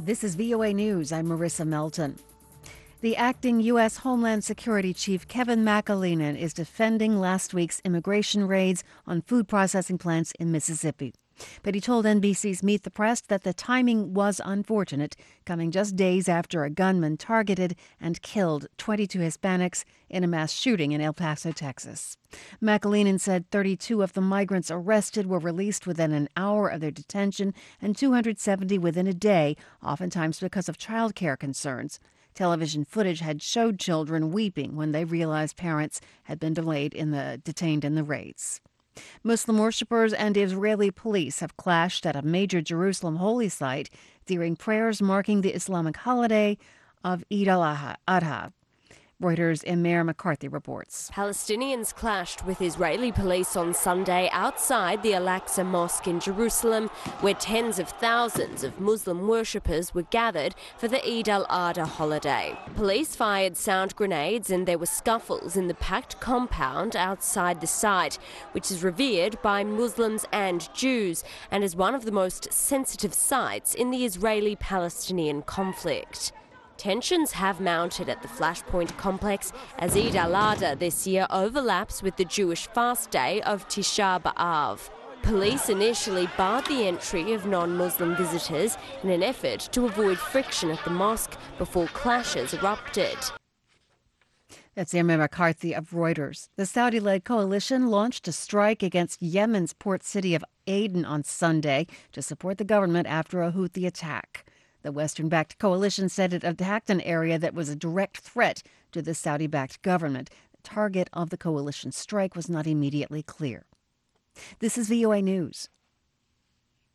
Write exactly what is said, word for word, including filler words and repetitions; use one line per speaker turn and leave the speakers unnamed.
This is V O A News. I'm Marissa Melton. The acting U S. Homeland Security Chief Kevin McAleenan is defending last week's immigration raids on food processing plants in Mississippi. But he told N B C's Meet the Press that the timing was unfortunate, coming just days after a gunman targeted and killed twenty-two Hispanics in a mass shooting in El Paso, Texas. McAleenan said thirty-two of the migrants arrested were released within an hour of their detention and two hundred seventy within a day, oftentimes because of child care concerns. Television footage had showed children weeping when they realized parents had been delayed in the detained in the raids. Muslim worshippers and Israeli police have clashed at a major Jerusalem holy site during prayers marking the Islamic holiday of Eid al-Adha. Reuters' Emir McCarthy reports.
Palestinians clashed with Israeli police on Sunday outside the Al-Aqsa Mosque in Jerusalem, where tens of thousands of Muslim worshippers were gathered for the Eid al-Adha holiday. Police fired sound grenades and there were scuffles in the packed compound outside the site, which is revered by Muslims and Jews and is one of the most sensitive sites in the Israeli-Palestinian conflict. Tensions have mounted at the Flashpoint complex as Eid al-Adha this year overlaps with the Jewish fast day of Tisha B'Av. Police initially barred the entry of non-Muslim visitors in an effort to avoid friction at the mosque before clashes erupted.
That's Emir McCarthy of Reuters. The Saudi-led coalition launched a strike against Yemen's port city of Aden on Sunday to support the government after a Houthi attack. The Western-backed coalition said it attacked an area that was a direct threat to the Saudi-backed government. The target of the coalition strike was not immediately clear. This is V O A News.